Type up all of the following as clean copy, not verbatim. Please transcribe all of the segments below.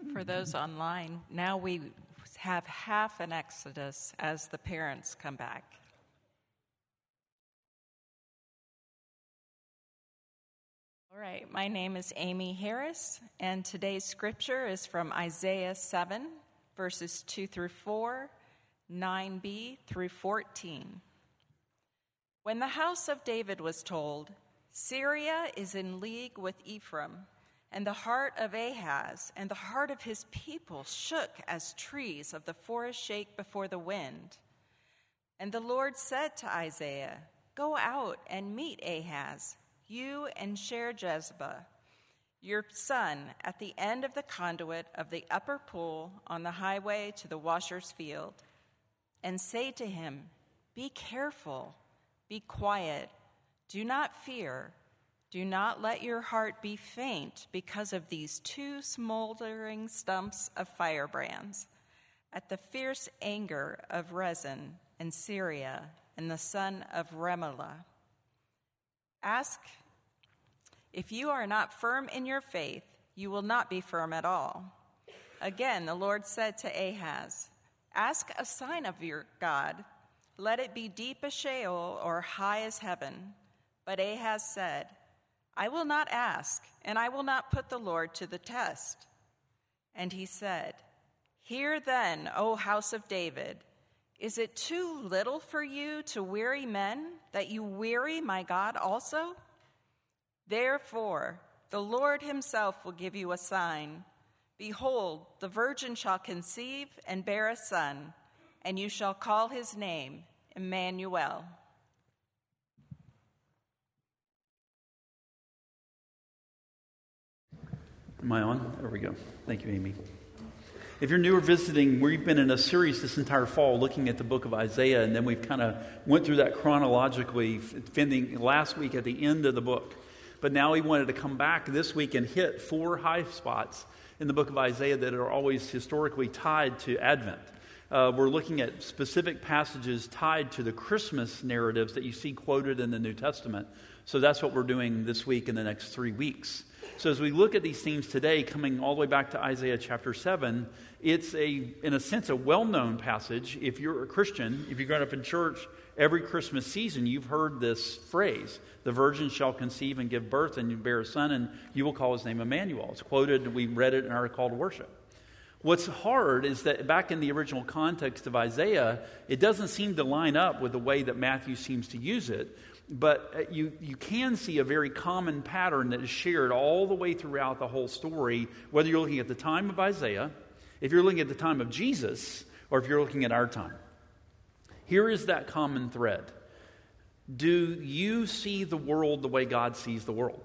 For those online, now we have half an Exodus as the parents come back. All right, my name is Amy Harris, and today's scripture is from Isaiah 7, verses 2 through 4, 9b through 14. When the house of David was told, Syria is in league with Ephraim, and the heart of Ahaz and the heart of his people shook as trees of the forest shake before the wind. And the Lord said to Isaiah, Go out and meet Ahaz, you and Shear-Jezebah, your son, at the end of the conduit of the upper pool on the highway to the washer's field, and say to him, Be careful, be quiet, do not fear. Do not let your heart be faint because of these two smoldering stumps of firebrands, at the fierce anger of Rezin and Syria and the son of Remaliah. Ask, if you are not firm in your faith, you will not be firm at all. Again, the Lord said to Ahaz, Ask a sign of your God. Let it be deep as Sheol or high as heaven. But Ahaz said, I will not ask, and I will not put the Lord to the test. And he said, Hear then, O house of David, is it too little for you to weary men, that you weary my God also? Therefore, the Lord himself will give you a sign. Behold, the virgin shall conceive and bear a son, and you shall call his name Emmanuel. Am I on? There we go. Thank you, Amy. If you're new or visiting, we've been in a series this entire fall looking at the book of Isaiah, and then we've kind of went through that chronologically, ending last week at the end of the book. But now we wanted to come back this week and hit 4 high spots in the book of Isaiah that are always historically tied to Advent. We're looking at specific passages tied to the Christmas narratives that you see quoted in the New Testament. So that's what we're doing this week and the next 3 weeks. So as we look at these themes today, coming all the way back to Isaiah chapter 7, it's in a sense, a well-known passage. If you're a Christian, if you've grown up in church, every Christmas season, you've heard this phrase, the virgin shall conceive and give birth, and you bear a son, and you will call his name Emmanuel. It's quoted, we read it in our call to worship. What's hard is that back in the original context of Isaiah, it doesn't seem to line up with the way that Matthew seems to use it. But you can see a very common pattern that is shared all the way throughout the whole story, whether you're looking at the time of Isaiah, if you're looking at the time of Jesus, or if you're looking at our time. Here is that common thread. Do you see the world the way God sees the world?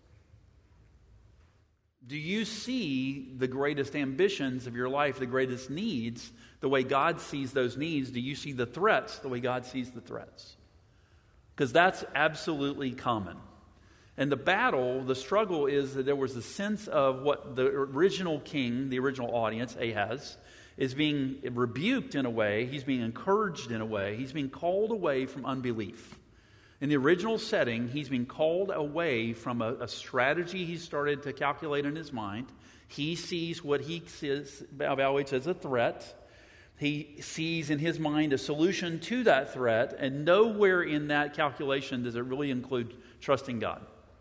Do you see the greatest ambitions of your life, the greatest needs, the way God sees those needs? Do you see the threats the way God sees the threats? Because that's absolutely common. And the struggle is that there was a sense of what the original king, the original audience, Ahaz, is being rebuked in a way. He's being encouraged in a way. He's being called away from unbelief. In the original setting, he's being called away from a strategy he started to calculate in his mind. He sees what he evaluates as a threat. He sees in his mind a solution to that threat, and nowhere in that calculation does it really include trusting God.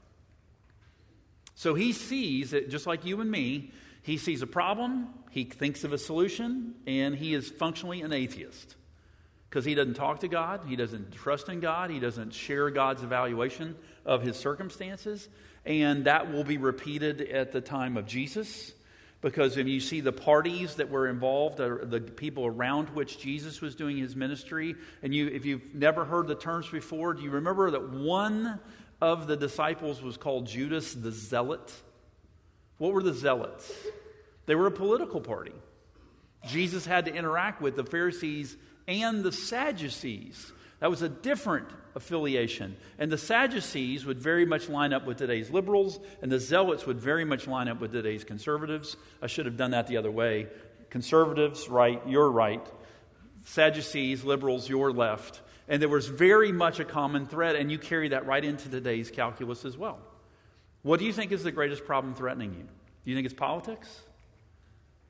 So he sees it, just like you and me, he sees a problem, he thinks of a solution, and he is functionally an atheist. Because he doesn't talk to God, he doesn't trust in God, he doesn't share God's evaluation of his circumstances, and that will be repeated at the time of Jesus. Because if you see the parties that were involved, the people around which Jesus was doing his ministry, and if you've never heard the terms before, do you remember that one of the disciples was called Judas the Zealot? What were the Zealots? They were a political party. Jesus had to interact with the Pharisees and the Sadducees. That was a different affiliation. And the Sadducees would very much line up with today's liberals, and the Zealots would very much line up with today's conservatives. I should have done that the other way. Conservatives, right, you're right. Sadducees, liberals, you're left. And there was very much a common thread, and you carry that right into today's calculus as well. What do you think is the greatest problem threatening you? Do you think it's politics?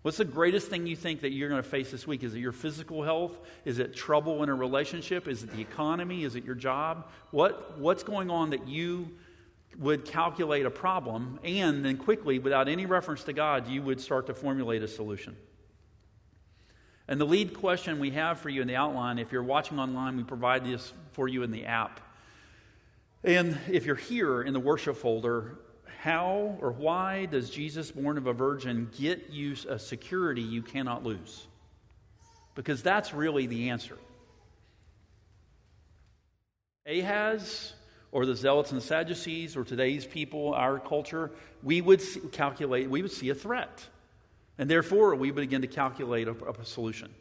What's the greatest thing you think that you're going to face this week? Is it your physical health? Is it trouble in a relationship? Is it the economy? Is it your job? What's going on that you would calculate a problem, and then quickly, without any reference to God, you would start to formulate a solution? And the lead question we have for you in the outline, if you're watching online, we provide this for you in the app. And if you're here in the worship folder, how or why does Jesus, born of a virgin, get you a security you cannot lose? Because that's really the answer. Ahaz, or the Zealots and the Sadducees, or today's people, our culture, we would see a threat. And therefore, we would begin to calculate a solution.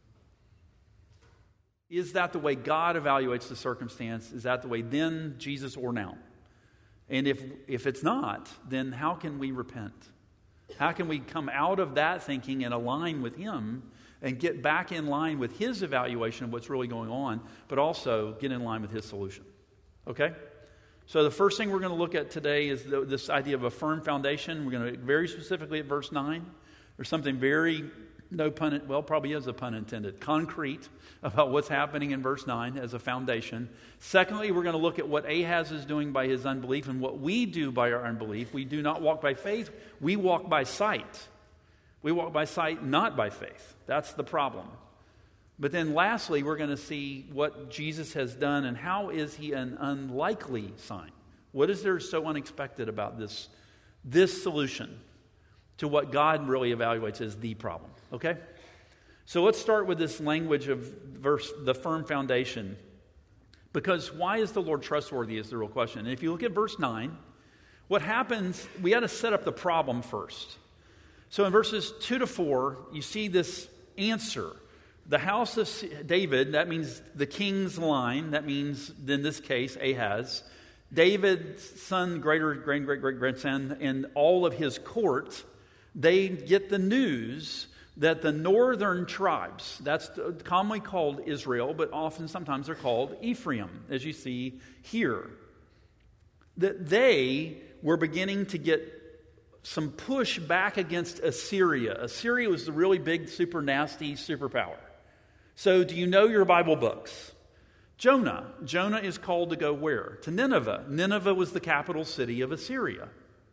Is that the way God evaluates the circumstance? Is that the way then, Jesus or now? And if it's not, then how can we repent? How can we come out of that thinking and align with Him and get back in line with His evaluation of what's really going on, but also get in line with His solution? Okay? So the first thing we're going to look at today is this idea of a firm foundation. We're going to look very specifically at verse 9. There's something very, probably is a pun intended, concrete about what's happening in verse 9 as a foundation. Secondly, we're going to look at what Ahaz is doing by his unbelief and what we do by our unbelief. We do not walk by faith, we walk by sight. We walk by sight, not by faith. That's the problem. But then lastly, we're going to see what Jesus has done and how is He an unlikely sign. What is there so unexpected about this solution to what God really evaluates as the problem? Okay? So let's start with this language of the firm foundation. Because why is the Lord trustworthy is the real question. And if you look at verse 9, what happens, we got to set up the problem first. So in verses 2 to 4, you see this answer. The house of David, that means the king's line, that means, in this case, Ahaz. David's son, great-great-great-grandson, and all of his court, they get the news that the northern tribes, that's commonly called Israel, but often sometimes they're called Ephraim, as you see here, that they were beginning to get some push back against Assyria. Assyria was the really big, super nasty superpower. So do you know your Bible books? Jonah. Jonah is called to go where? To Nineveh. Nineveh was the capital city of Assyria.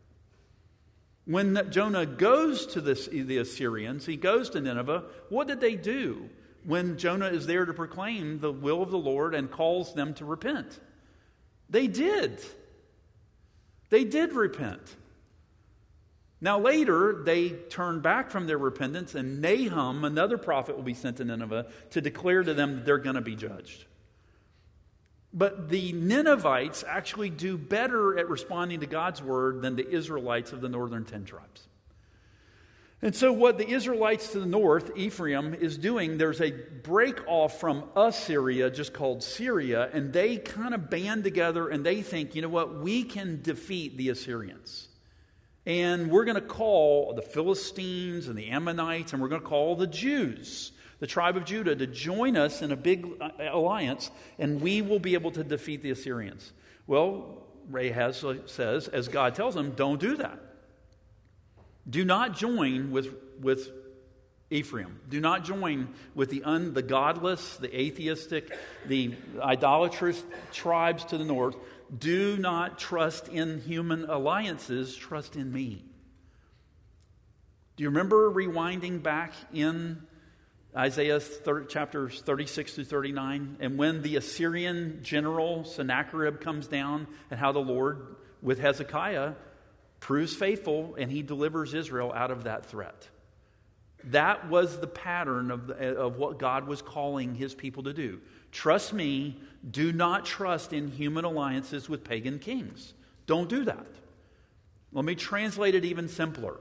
When Jonah goes to the Assyrians, he goes to Nineveh, what did they do when Jonah is there to proclaim the will of the Lord and calls them to repent? They did. They did repent. Now later, they turn back from their repentance, and Nahum, another prophet, will be sent to Nineveh to declare to them that they're going to be judged. But the Ninevites actually do better at responding to God's word than the Israelites of the northern 10 tribes. And so what the Israelites to the north, Ephraim, is doing, there's a break off from Assyria, just called Syria, and they kind of band together and they think, you know what, we can defeat the Assyrians. And we're going to call the Philistines and the Ammonites, and we're going to call the Jews, the tribe of Judah, to join us in a big alliance, and we will be able to defeat the Assyrians. Well, Ahaz says, as God tells him, don't do that. Do not join with Ephraim. Do not join with the godless, the atheistic, the idolatrous tribes to the north. Do not trust in human alliances. Trust in me. Do you remember rewinding back in Isaiah chapters 36 through 39? And when the Assyrian general Sennacherib comes down, and how the Lord, with Hezekiah, proves faithful and he delivers Israel out of that threat. That was the pattern of what God was calling His people to do. Trust me. Do not trust in human alliances with pagan kings. Don't do that. Let me translate it even simpler.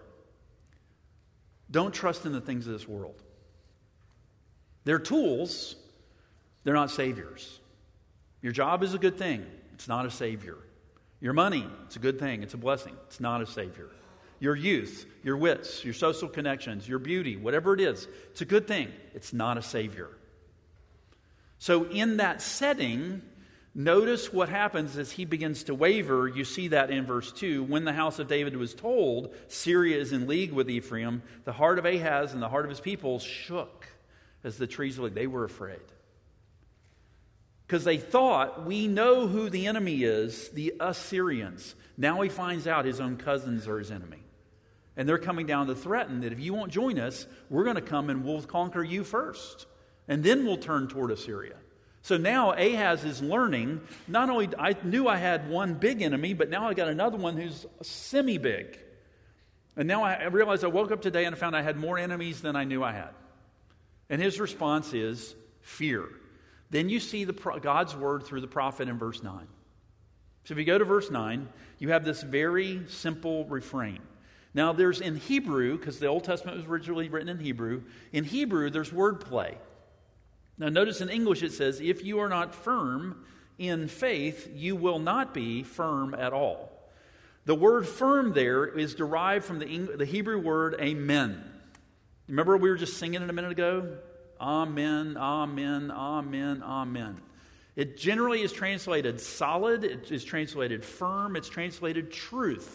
Don't trust in the things of this world. They're tools. They're not saviors. Your job is a good thing. It's not a savior. Your money, it's a good thing. It's a blessing. It's not a savior. Your youth, your wits, your social connections, your beauty, whatever it is, it's a good thing. It's not a savior. So in that setting, Notice what happens as he begins to waver. You see that in verse 2. When the house of David was told Syria is in league with Ephraim, the heart of Ahaz and the heart of his people shook as the trees of league. They were afraid. Because they thought, we know who the enemy is, the Assyrians. Now he finds out his own cousins are his enemy. And they're coming down to threaten that if you won't join us, we're going to come and we'll conquer you first. And then we'll turn toward Assyria. So now Ahaz is learning, not only I knew I had one big enemy, but now I got another one who's semi-big. And now I realized I woke up today and I found I had more enemies than I knew I had. And his response is fear. Then you see God's word through the prophet in verse 9. So if you go to verse 9, you have this very simple refrain. Now there's in Hebrew, because the Old Testament was originally written in Hebrew there's wordplay. Now notice in English it says, if you are not firm in faith, you will not be firm at all. The word firm there is derived from the Hebrew word amen. Remember we were just singing it a minute ago? Amen, amen, amen, amen. It generally is translated solid, it is translated firm, it's translated truth.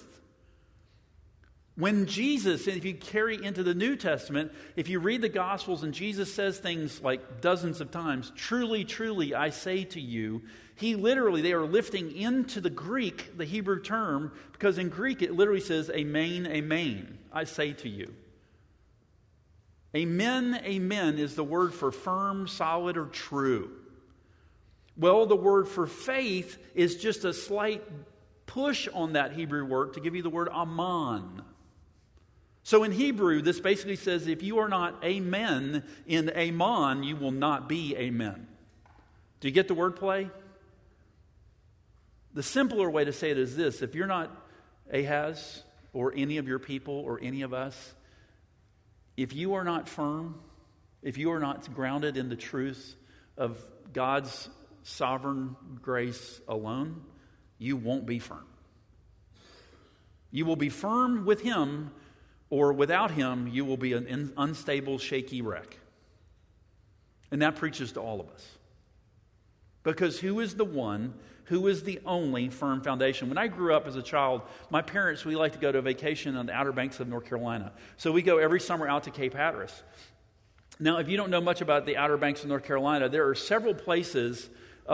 When Jesus, if you carry into the New Testament, if you read the Gospels and Jesus says things like dozens of times, truly, truly, I say to you, they are lifting into the Greek, the Hebrew term, because in Greek it literally says, amen, amen, I say to you. Amen, amen is the word for firm, solid, or true. Well, the word for faith is just a slight push on that Hebrew word to give you the word aman. So in Hebrew, this basically says if you are not amen in aman, you will not be amen. Do you get the wordplay? The simpler way to say it is this. If you're not Ahaz or any of your people or any of us, if you are not firm, if you are not grounded in the truth of God's sovereign grace alone, you won't be firm. You will be firm with Him, or without Him, you will be an unstable, shaky wreck. And that preaches to all of us. Because who is the only firm foundation? When I grew up as a child, my parents, we like to go to a vacation on the Outer Banks of North Carolina. So we go every summer out to Cape Hatteras. Now, if you don't know much about the Outer Banks of North Carolina, there are several places,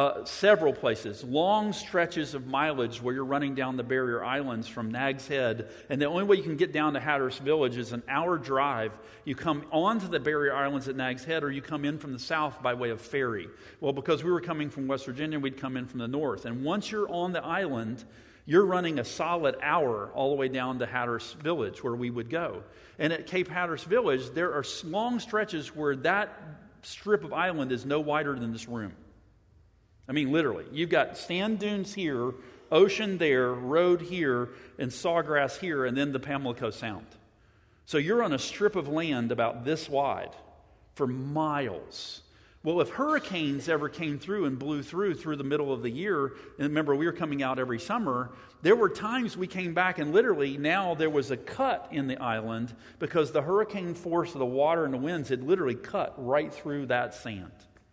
long stretches of mileage where you're running down the barrier islands from Nag's Head, and the only way you can get down to Hatteras Village is an hour drive. You come onto the barrier islands at Nag's Head, or you come in from the south by way of ferry. Well, because we were coming from West Virginia, we'd come in from the north. And once you're on the island, you're running a solid hour all the way down to Hatteras Village, where we would go. And at Cape Hatteras Village, there are long stretches where that strip of island is no wider than this room. I mean, literally. You've got sand dunes here, ocean there, road here, and sawgrass here, and then the Pamlico Sound. So you're on a strip of land about this wide for miles. Well, if hurricanes ever came through and blew through the middle of the year, and remember, we were coming out every summer, there were times we came back and literally now there was a cut in the island because the hurricane force of the water and the winds had literally cut right through that sand.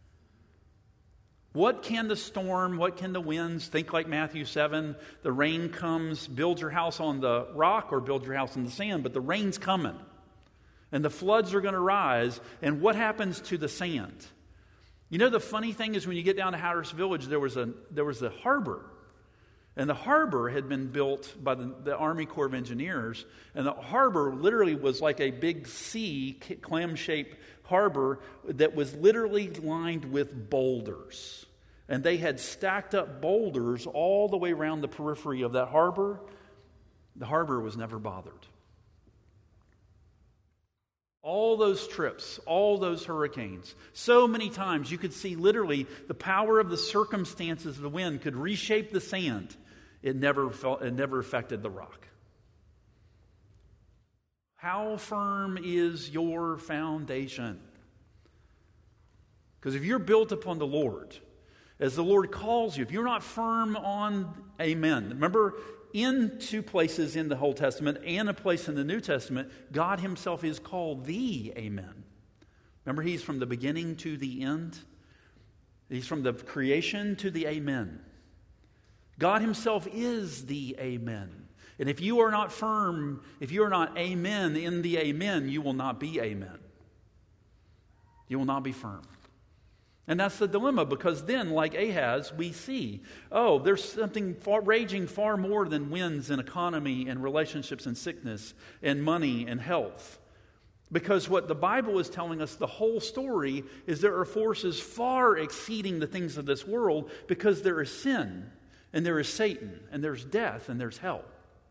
What can the storm, what can the winds, think like Matthew 7, the rain comes, build your house on the rock or build your house on the sand, but the rain's coming. And the floods are going to rise, and what happens to the sand? You know, the funny thing is when you get down to Hatteras Village, there was a harbor. And the harbor had been built by the Army Corps of Engineers, and the harbor literally was like a big C, clam-shaped harbor that was literally lined with boulders. And they had stacked up boulders all the way around the periphery of that harbor. The harbor was never bothered. All those trips, all those hurricanes, so many times you could see literally the power of the circumstances of the wind could reshape the sand. It never affected the rock. How firm is your foundation? Because if you're built upon the Lord, as the Lord calls you, if you're not firm on amen. Remember, in two places in the Old Testament and a place in the New Testament, God Himself is called the Amen. Remember, He's from the beginning to the end. He's from the creation to the amen. God himself is the amen. And if you are not firm, if you are not amen in the amen, you will not be amen. You will not be firm. And that's the dilemma, because then, like Ahaz, we see, there's something raging far more than winds and economy and relationships and sickness and money and health. Because what the Bible is telling us, the whole story, is there are forces far exceeding the things of this world, because there is sin, and there is Satan, and there's death, and there's hell.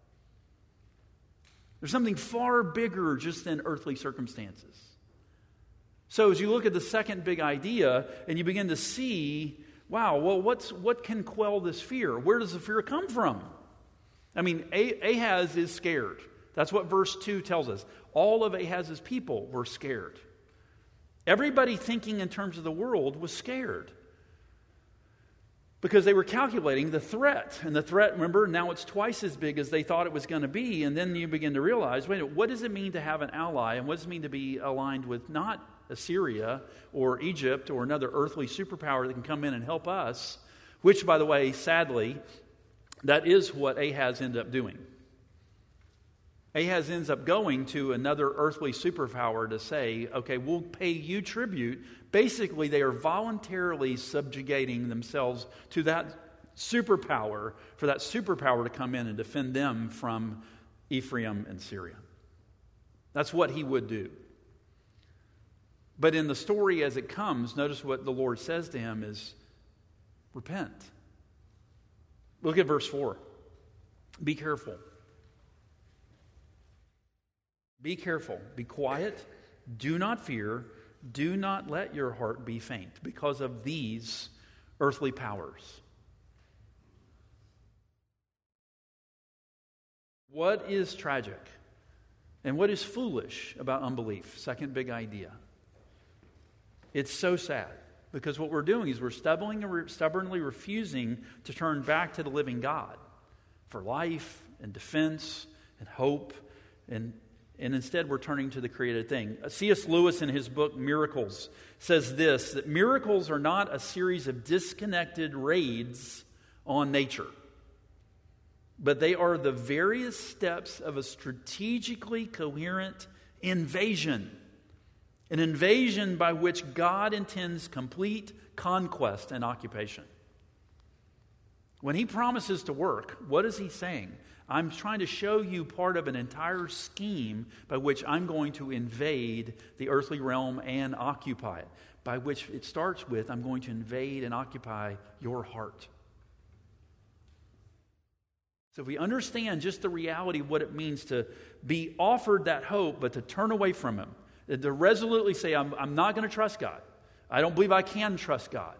There's something far bigger just than earthly circumstances. So as you look at the second big idea and you begin to see, what can quell this fear? Where does the fear come from? I mean, Ahaz is scared. That's what verse 2 tells us. All of Ahaz's people were scared. Everybody thinking in terms of the world was scared, because they were calculating the threat. And the threat, remember, now it's twice as big as they thought it was going to be. And then you begin to realize, what does it mean to have an ally? And what does it mean to be aligned with not Assyria or Egypt or another earthly superpower that can come in and help us? Which, by the way, sadly, that is what Ahaz ended up doing. Ahaz ends up going to another earthly superpower to say, okay, we'll pay you tribute. Basically, they are voluntarily subjugating themselves to that superpower, for that superpower to come in and defend them from Ephraim and Syria. That's what he would do. But in the story as it comes, notice what the Lord says to him is, repent. Look at verse 4. Be careful. Be careful. Be quiet. Do not fear. Do not let your heart be faint because of these earthly powers. What is tragic and what is foolish about unbelief? Second big idea. It's so sad, because what we're doing is we're stubbornly refusing to turn back to the living God for life and defense and hope, and instead we're turning to the created thing. C.S. Lewis, in his book Miracles, says this, that miracles are not a series of disconnected raids on nature, but they are the various steps of a strategically coherent invasion. An invasion by which God intends complete conquest and occupation. When he promises to work, what is he saying? I'm trying to show you part of an entire scheme by which I'm going to invade the earthly realm and occupy it. By which it starts with, I'm going to invade and occupy your heart. So if we understand just the reality of what it means to be offered that hope, but to turn away from him, to resolutely say, I'm not going to trust God. I don't believe I can trust God.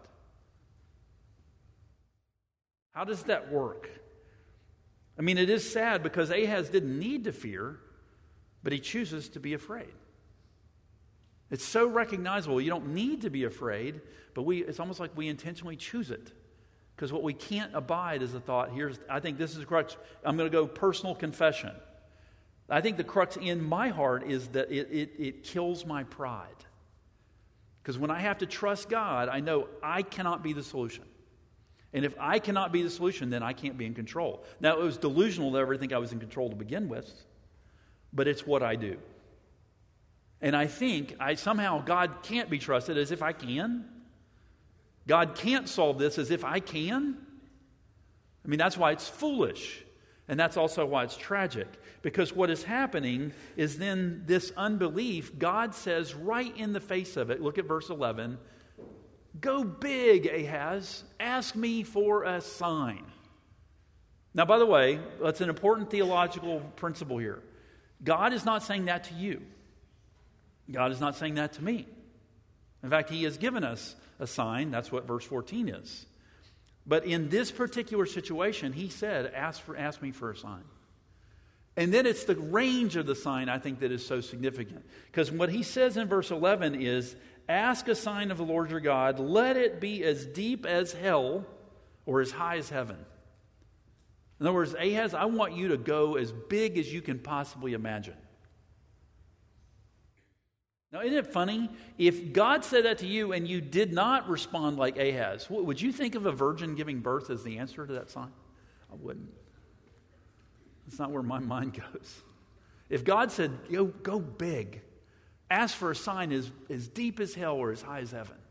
How does that work? I mean, it is sad, because Ahaz didn't need to fear, but he chooses to be afraid. It's so recognizable. You don't need to be afraid, but it's almost like we intentionally choose it. Because what we can't abide is the thought, I think this is the crux. I'm going to go personal confession. I think the crux in my heart is that it kills my pride. Because when I have to trust God, I know I cannot be the solution. And if I cannot be the solution, then I can't be in control. Now, it was delusional to ever think I was in control to begin with, but it's what I do. And I think somehow God can't be trusted as if I can. God can't solve this as if I can. I mean, that's why it's foolish. And that's also why it's tragic. Because what is happening is then this unbelief, God says right in the face of it, look at verse 11, go big, Ahaz, ask me for a sign. Now, by the way, that's an important theological principle here. God is not saying that to you. God is not saying that to me. In fact, he has given us a sign. That's what verse 14 is. But in this particular situation, he said, ask me for a sign. And then it's the range of the sign, I think, that is so significant. Because what he says in verse 11 is, ask a sign of the Lord your God. Let it be as deep as hell or as high as heaven. In other words, Ahaz, I want you to go as big as you can possibly imagine. Now, isn't it funny? If God said that to you and you did not respond like Ahaz, would you think of a virgin giving birth as the answer to that sign? I wouldn't. That's not where my mind goes. If God said, go big, ask for a sign as deep as hell or as high as heaven,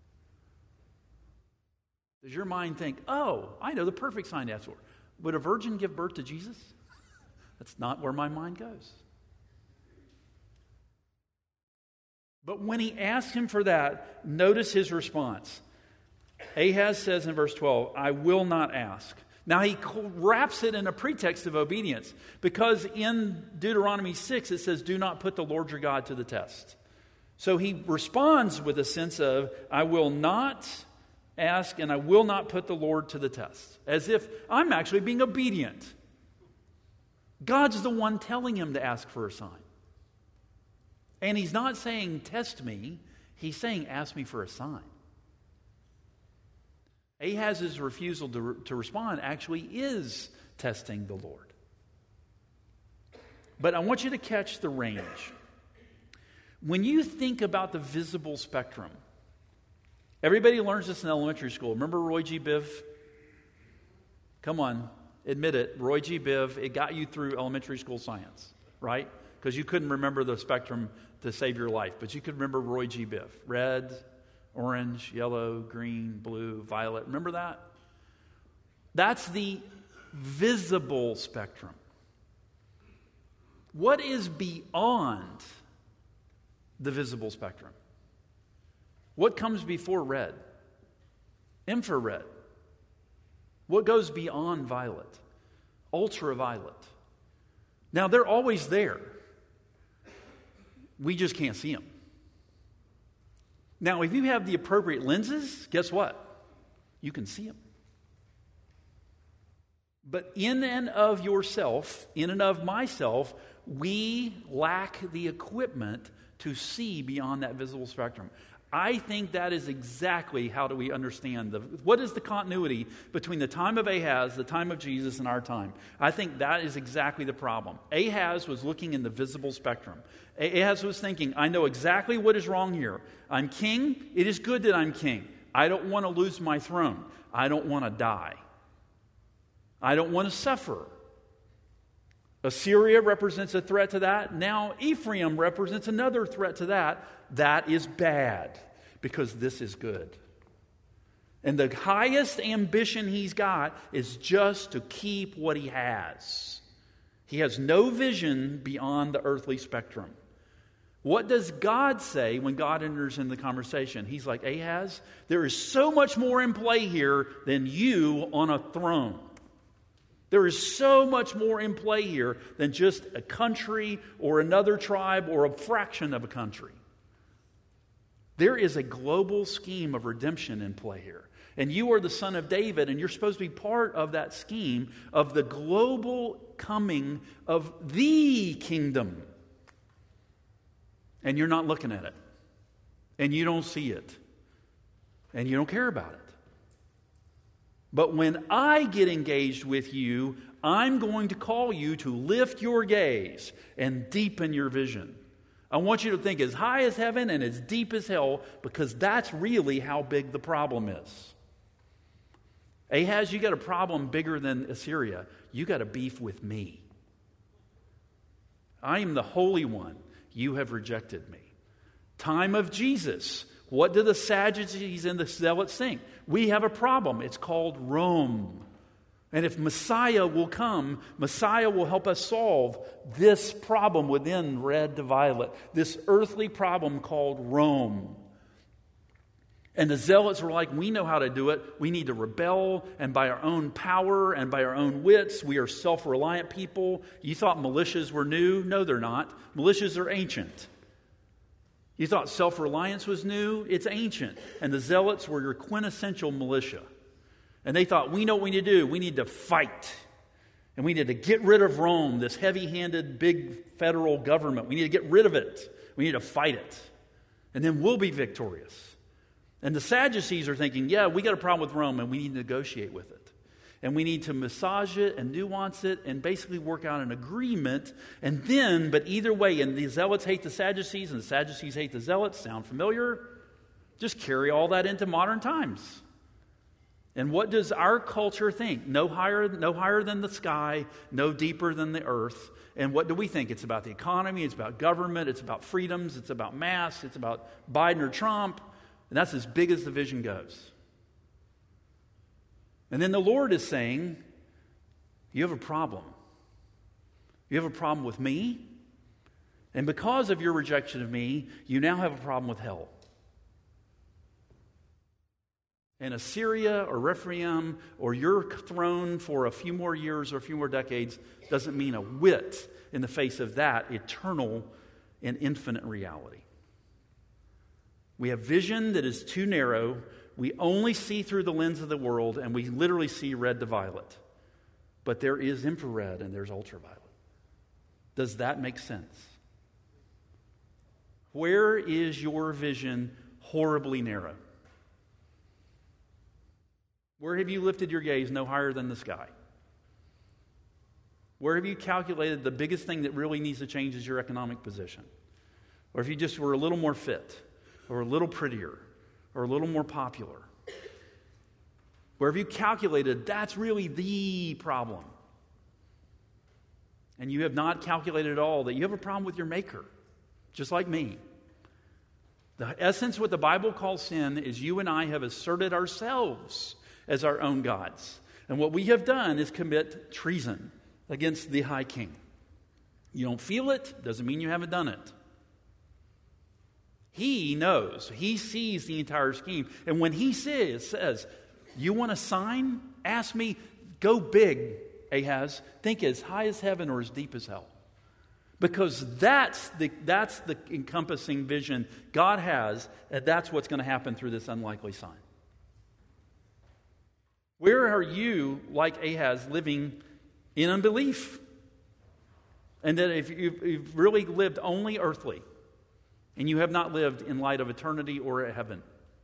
does your mind think, oh, I know the perfect sign to ask for? Would a virgin give birth to Jesus? That's not where my mind goes. But when he asked him for that, notice his response. Ahaz says in verse 12, I will not ask. Now he wraps it in a pretext of obedience, because in Deuteronomy 6 it says, do not put the Lord your God to the test. So he responds with a sense of, I will not ask and I will not put the Lord to the test, as if I'm actually being obedient. God's the one telling him to ask for a sign. And he's not saying, test me. He's saying, ask me for a sign. Ahaz's refusal to respond actually is testing the Lord. But I want you to catch the range. When you think about the visible spectrum, everybody learns this in elementary school. Remember Roy G. Biv? Come on, admit it. Roy G. Biv, it got you through elementary school science, right? Because you couldn't remember the spectrum to save your life, but you could remember Roy G. Biv. Red, orange, yellow, green, blue, violet. Remember that? That's the visible spectrum. What is beyond the visible spectrum? What comes before red? Infrared. What goes beyond violet? Ultraviolet. Now, they're always there. We just can't see them. Now, if you have the appropriate lenses, guess what? You can see them. But in and of yourself, in and of myself, we lack the equipment to see beyond that visible spectrum. I think that is exactly how do we understand what is the continuity between the time of Ahaz, the time of Jesus, and our time. I think that is exactly the problem. Ahaz was looking in the visible spectrum. Ahaz was thinking, I know exactly what is wrong here. I'm king. It is good that I'm king. I don't want to lose my throne. I don't want to die. I don't want to suffer. Assyria represents a threat to that. Now Ephraim represents another threat to that. That is bad, because this is good. And the highest ambition he's got is just to keep what he has. He has no vision beyond the earthly spectrum. What does God say when God enters in the conversation? He's like, Ahaz, there is so much more in play here than you on a throne. There is so much more in play here than just a country or another tribe or a fraction of a country. There is a global scheme of redemption in play here. And you are the son of David, and you're supposed to be part of that scheme of the global coming of the kingdom. And you're not looking at it. And you don't see it. And you don't care about it. But when I get engaged with you, I'm going to call you to lift your gaze and deepen your vision. I want you to think as high as heaven and as deep as hell, because that's really how big the problem is. Ahaz, you got a problem bigger than Assyria. You got a beef with me. I am the Holy One. You have rejected me. Time of Jesus. What do the Sadducees and the Zealots think? We have a problem. It's called Rome. And if Messiah will come, Messiah will help us solve this problem within red to violet, this earthly problem called Rome. And the Zealots were like, we know how to do it. We need to rebel, and by our own power and by our own wits, we are self-reliant people. You thought militias were new? No, they're not. Militias are ancient. You thought self-reliance was new? It's ancient. And the Zealots were your quintessential militia. And they thought, we know what we need to do. We need to fight. And we need to get rid of Rome, this heavy-handed, big federal government. We need to get rid of it. We need to fight it. And then we'll be victorious. And the Sadducees are thinking, yeah, we got a problem with Rome, and we need to negotiate with it. And we need to massage it and nuance it and basically work out an agreement. And then, but either way, and the Zealots hate the Sadducees and the Sadducees hate the Zealots. Sound familiar? Just carry all that into modern times. And what does our culture think? No higher than the sky, no deeper than the earth. And what do we think? It's about the economy, it's about government, it's about freedoms, it's about mass, it's about Biden or Trump. And that's as big as the vision goes. And then the Lord is saying, you have a problem. You have a problem with me. And because of your rejection of me, you now have a problem with hell. And Assyria or Rephaim or your throne for a few more years or a few more decades doesn't mean a whit in the face of that eternal and infinite reality. We have vision that is too narrow. We only see through the lens of the world, and we literally see red to violet. But there is infrared and there's ultraviolet. Does that make sense? Where is your vision horribly narrow? Where have you lifted your gaze no higher than the sky? Where have you calculated the biggest thing that really needs to change is your economic position? Or if you just were a little more fit, or a little prettier, or a little more popular? Where have you calculated that's really the problem? And you have not calculated at all that you have a problem with your Maker, just like me. The essence, what the Bible calls sin, is you and I have asserted ourselves as our own gods. And what we have done is commit treason against the High King. You don't feel it, doesn't mean you haven't done it. He knows. He sees the entire scheme. And when he says, you want a sign? Ask me. Go big, Ahaz. Think as high as heaven or as deep as hell. Because that's the encompassing vision God has, and that's what's going to happen through this unlikely sign. Where are you, like Ahaz, living in unbelief? And that if you've really lived only earthly, and you have not lived in light of eternity or heaven.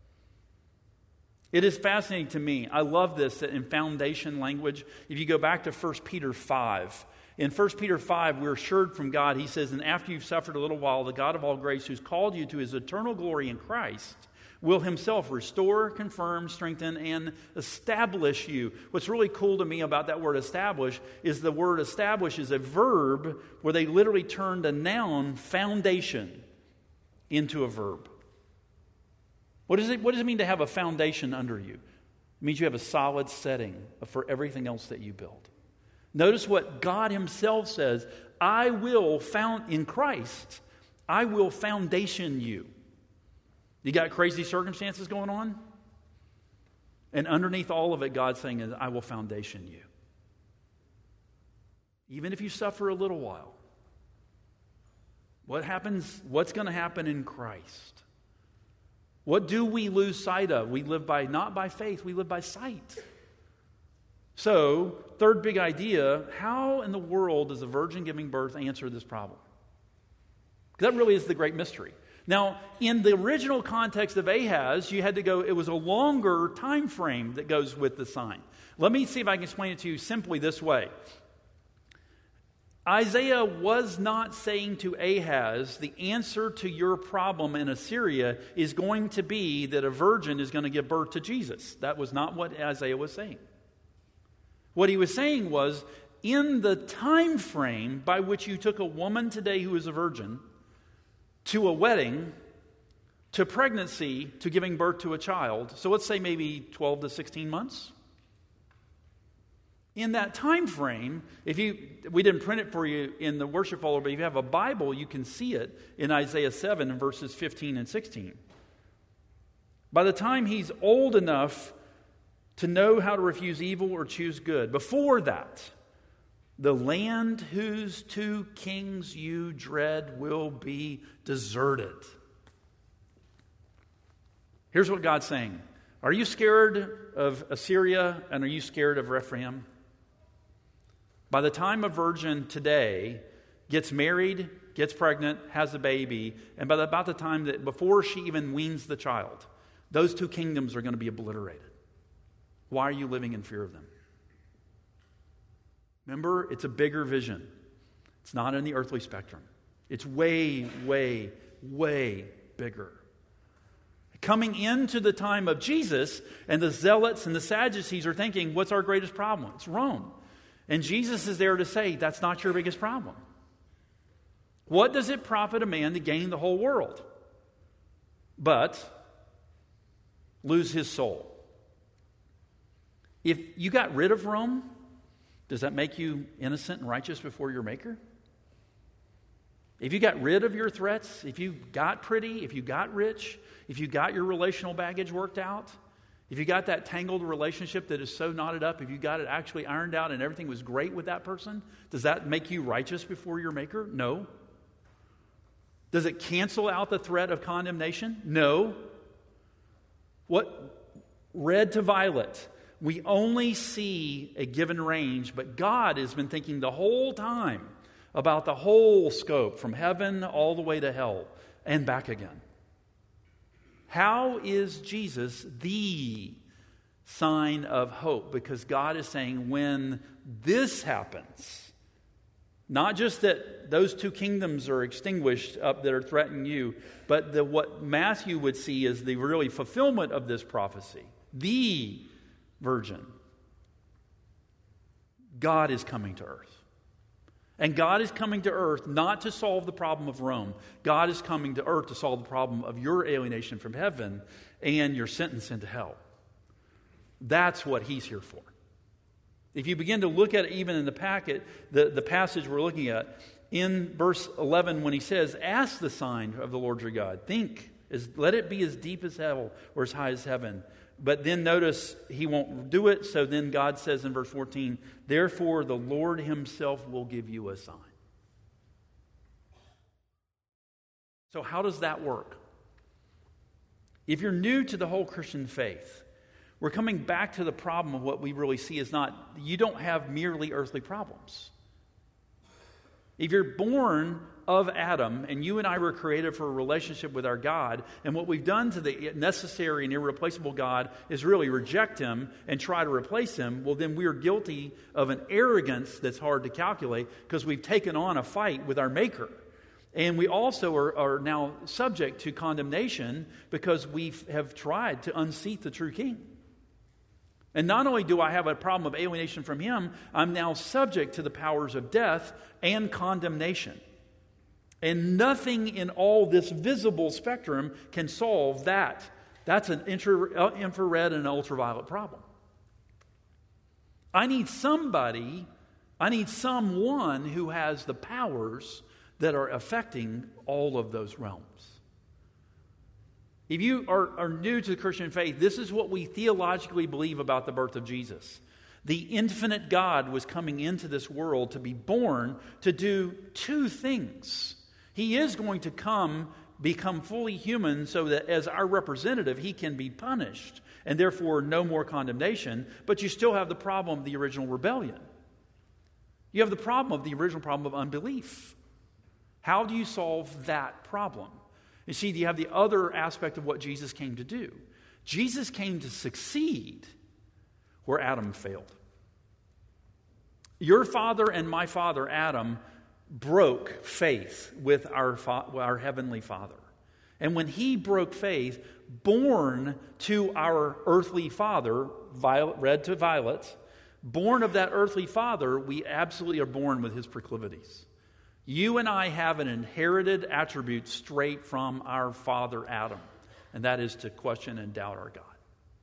It is fascinating to me. I love this, that in foundation language, if you go back to 1 Peter 5, in 1 Peter 5, we're assured from God, he says, and after you've suffered a little while, the God of all grace, who's called you to his eternal glory in Christ, will himself restore, confirm, strengthen, and establish you. What's really cool to me about that word establish is the word establish is a verb where they literally turned a noun, foundation, into a verb. What does it mean to have a foundation under you? It means you have a solid setting for everything else that you build. Notice what God himself says, I will found in Christ, I will foundation you. You got crazy circumstances going on? And underneath all of it, God's saying is, I will foundation you. Even if you suffer a little while. What happens? What's going to happen in Christ? What do we lose sight of? We live by not by faith, we live by sight. So, third big idea, how in the world does a virgin giving birth answer this problem? Because that really is the great mystery. Now, in the original context of Ahaz, you had to go, it was a longer time frame that goes with the sign. Let me see if I can explain it to you simply this way. Isaiah was not saying to Ahaz, the answer to your problem in Assyria is going to be that a virgin is going to give birth to Jesus. That was not what Isaiah was saying. What he was saying was, in the time frame by which you took a woman today who is a virgin to a wedding, to pregnancy, to giving birth to a child, so let's say maybe 12 to 16 months. In that time frame, we didn't print it for you in the worship folder, but if you have a Bible, you can see it in Isaiah 7 in verses 15 and 16. By the time he's old enough to know how to refuse evil or choose good, before that, the land whose two kings you dread will be deserted. Here's what God's saying. Are you scared of Assyria and are you scared of Rephaim? By the time a virgin today gets married, gets pregnant, has a baby, and by about the time that before she even weans the child, those two kingdoms are going to be obliterated. Why are you living in fear of them? Remember, it's a bigger vision. It's not in the earthly spectrum. It's way, way, way bigger. Coming into the time of Jesus, and the Zealots and the Sadducees are thinking, what's our greatest problem? It's Rome. And Jesus is there to say, that's not your biggest problem. What does it profit a man to gain the whole world, but lose his soul? If you got rid of Rome, does that make you innocent and righteous before your Maker? If you got rid of your threats, if you got pretty, if you got rich, if you got your relational baggage worked out, if you got that tangled relationship that is so knotted up, if you got it actually ironed out and everything was great with that person, does that make you righteous before your Maker? No. Does it cancel out the threat of condemnation? No. What? Red to violet. We only see a given range, but God has been thinking the whole time about the whole scope from heaven all the way to hell and back again. How is Jesus the sign of hope? Because God is saying when this happens, not just that those two kingdoms are extinguished up that are threatening you, but what Matthew would see is the really fulfillment of this prophecy. The virgin. God is coming to earth. And God is coming to earth not to solve the problem of Rome. God is coming to earth to solve the problem of your alienation from heaven and your sentence into hell. That's what he's here for. If you begin to look at it even in the packet, the passage we're looking at, in verse 11 when he says, ask the sign of the Lord your God. Think, let it be as deep as hell or as high as heaven. But then notice he won't do it. So then God says in verse 14, therefore the Lord himself will give you a sign. So how does that work? If you're new to the whole Christian faith, we're coming back to the problem of what we really see is not, you don't have merely earthly problems. If you're born of Adam, and you and I were created for a relationship with our God, and what we've done to the necessary and irreplaceable God is really reject him and try to replace him, well then we are guilty of an arrogance that's hard to calculate because we've taken on a fight with our Maker. And we also are now subject to condemnation because we have tried to unseat the true King. And not only do I have a problem of alienation from him, I'm now subject to the powers of death and condemnation. And nothing in all this visible spectrum can solve that. That's an infrared and an ultraviolet problem. I need someone who has the powers that are affecting all of those realms. If you are new to the Christian faith, this is what we theologically believe about the birth of Jesus. The infinite God was coming into this world to be born to do two things. He is going to become fully human so that as our representative, he can be punished and therefore no more condemnation, but you still have the problem of the original rebellion. You have the problem of the original problem of unbelief. How do you solve that problem? You see, you have the other aspect of what Jesus came to do. Jesus came to succeed where Adam failed. Your father and my father, Adam, broke faith with our Heavenly Father. And when he broke faith, born to our earthly father, red to violet, born of that earthly father, we absolutely are born with his proclivities. You and I have an inherited attribute straight from our father Adam, and that is to question and doubt our God.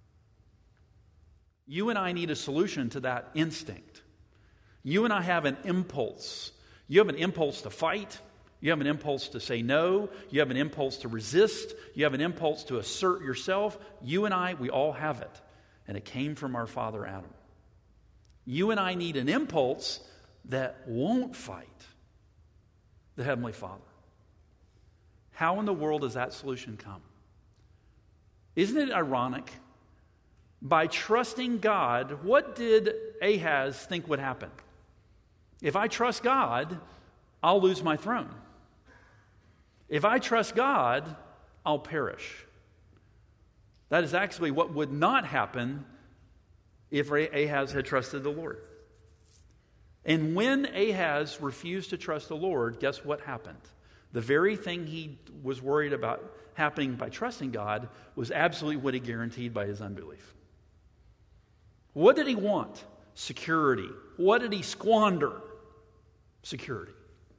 You and I need a solution to that instinct. You and I have an impulse. You have an impulse to fight. You have an impulse to say no. You have an impulse to resist. You have an impulse to assert yourself. You and I, we all have it, and it came from our father Adam. You and I need an impulse that won't fight the Heavenly Father. How in the world does that solution come? Isn't it ironic? By trusting God, what did Ahaz think would happen? If I trust God, I'll lose my throne. If I trust God, I'll perish. That is actually what would not happen if Ahaz had trusted the Lord. And when Ahaz refused to trust the Lord, guess what happened? The very thing he was worried about happening by trusting God was absolutely what he guaranteed by his unbelief. What did he want? Security. What did he squander? Security.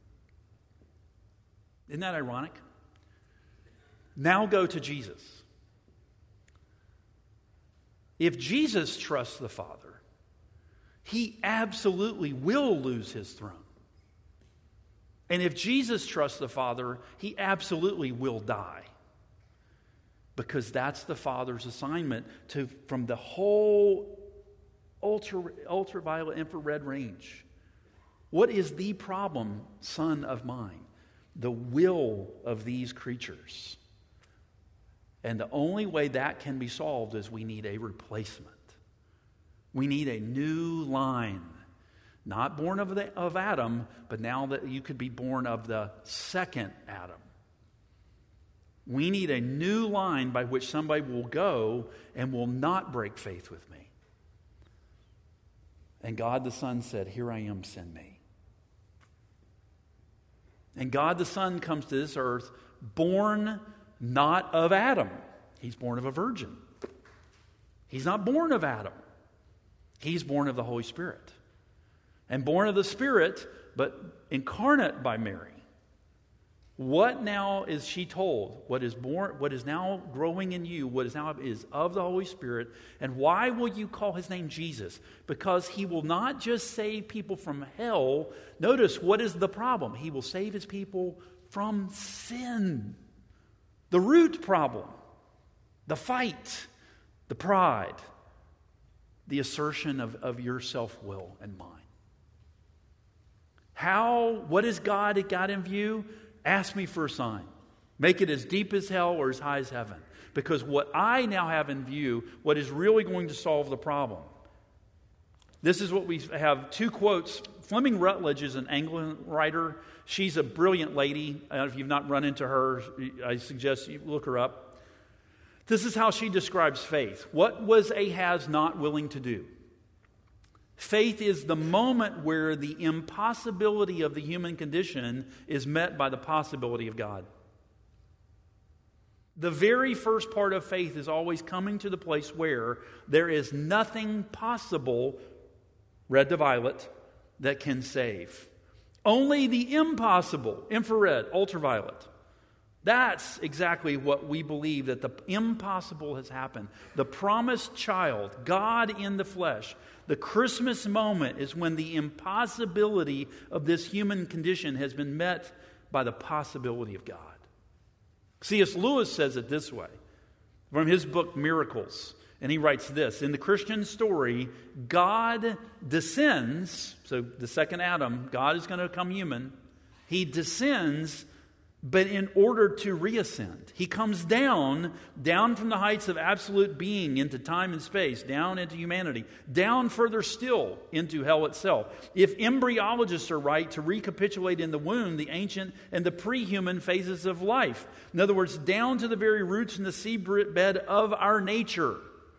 Isn't that ironic? Now go to Jesus. If Jesus trusts the Father, he absolutely will lose his throne. And if Jesus trusts the Father, he absolutely will die. Because that's the Father's assignment from the whole ultraviolet infrared range. What is the problem, son of mine? The will of these creatures. And the only way that can be solved is we need a replacement. We need a new line. Not born of Adam, but now that you could be born of the second Adam. We need a new line by which somebody will go and will not break faith with me. And God the Son said, "Here I am, send me." And God the Son comes to this earth born not of Adam. He's born of a virgin. He's not born of Adam. He's born of the Holy Spirit. And born of the Spirit, but incarnate by Mary. What now is she told? What is now growing in you, what is now is of the Holy Spirit. And why will you call his name Jesus? Because he will not just save people from hell. Notice, what is the problem? He will save his people from sin. The root problem. The fight. The pride. The assertion of your self-will and mine. What has God got in view? Ask me for a sign. Make it as deep as hell or as high as heaven. Because what I now have in view, what is really going to solve the problem. This is what we have, two quotes. Fleming Rutledge is an Anglican writer. She's a brilliant lady. If you've not run into her, I suggest you look her up. This is how she describes faith. What was Ahaz not willing to do? Faith is the moment where the impossibility of the human condition is met by the possibility of God. The very first part of faith is always coming to the place where there is nothing possible, red to violet, that can save. Only the impossible, infrared, ultraviolet. That's exactly what we believe, that the impossible has happened. The promised child, God in the flesh. The Christmas moment is when the impossibility of this human condition has been met by the possibility of God. C.S. Lewis says it this way from his book Miracles. And he writes this: in the Christian story, God descends. So the second Adam, God is going to become human. He descends, but in order to reascend. He comes down from the heights of absolute being into time and space, down into humanity, down further still into hell itself. If embryologists are right, to recapitulate in the womb the ancient and the pre-human phases of life. In other words, down to the very roots and the seabed of our nature.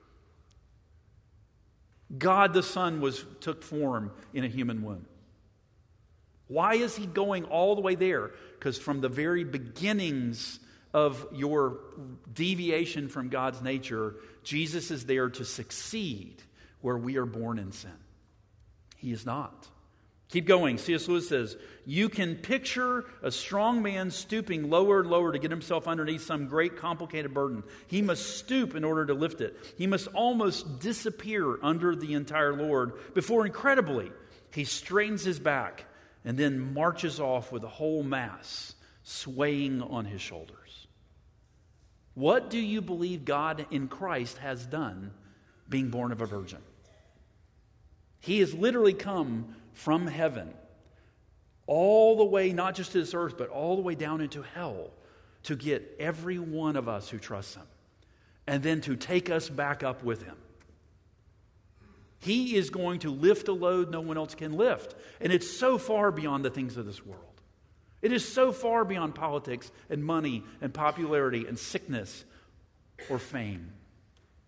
God the Son took form in a human womb. Why is he going all the way there? Because from the very beginnings of your deviation from God's nature, Jesus is there to succeed where we are born in sin. He is not. Keep going. C.S. Lewis says, you can picture a strong man stooping lower and lower to get himself underneath some great complicated burden. He must stoop in order to lift it. He must almost disappear under the entire Lord before, incredibly, he straightens his back and then marches off with the whole mass swaying on his shoulders. What do you believe God in Christ has done being born of a virgin? He has literally come from heaven all the way, not just to this earth, but all the way down into hell to get every one of us who trusts him and then to take us back up with him. He is going to lift a load no one else can lift. And it's so far beyond the things of this world. It is so far beyond politics and money and popularity and sickness or fame.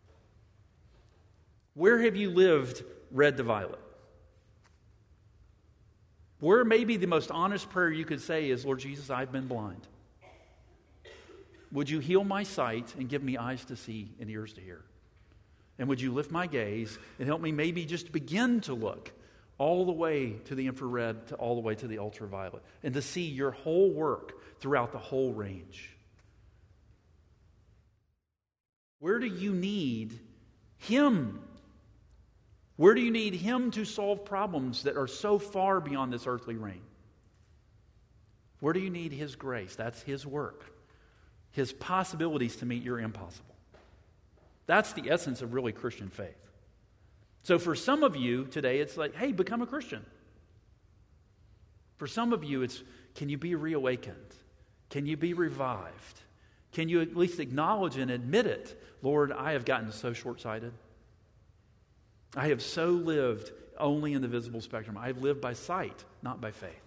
Where have you lived red to violet? Where maybe the most honest prayer you could say is, Lord Jesus, I've been blind. Would you heal my sight and give me eyes to see and ears to hear? And would you lift my gaze and help me maybe just begin to look all the way to the infrared, to all the way to the ultraviolet, and to see your whole work throughout the whole range? Where do you need Him? Where do you need Him to solve problems that are so far beyond this earthly reign? Where do you need His grace? That's His work. His possibilities to meet your impossible. That's the essence of really Christian faith. So for some of you today, it's like, hey, become a Christian. For some of you, it's, can you be reawakened? Can you be revived? Can you at least acknowledge and admit it? Lord, I have gotten so short-sighted. I have so lived only in the visible spectrum. I have lived by sight, not by faith.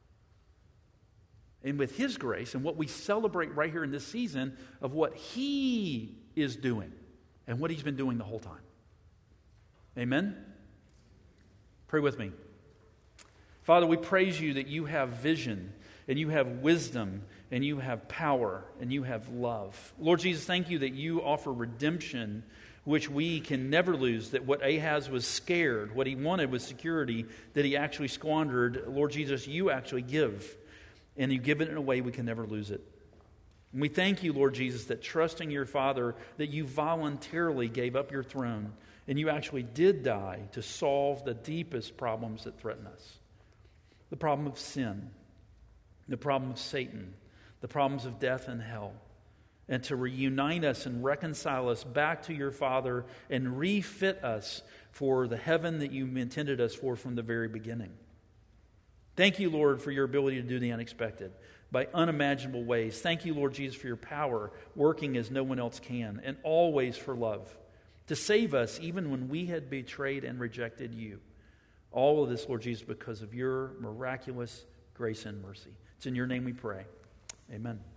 And with His grace and what we celebrate right here in this season of what He is doing and what He's been doing the whole time. Amen? Pray with me. Father, we praise You that You have vision and You have wisdom and You have power and You have love. Lord Jesus, thank You that You offer redemption which we can never lose, that what Ahaz was scared, what he wanted was security, that he actually squandered. Lord Jesus, You actually give, and You give it in a way we can never lose it. And we thank You, Lord Jesus, that trusting Your Father, that You voluntarily gave up Your throne, and You actually did die to solve the deepest problems that threaten us. The problem of sin, the problem of Satan, the problems of death and hell, and to reunite us and reconcile us back to Your Father and refit us for the heaven that You intended us for from the very beginning. Thank You, Lord, for Your ability to do the unexpected by unimaginable ways. Thank You, Lord Jesus, for Your power working as no one else can, and always for love, to save us even when we had betrayed and rejected You. All of this, Lord Jesus, because of Your miraculous grace and mercy. It's in Your name we pray. Amen.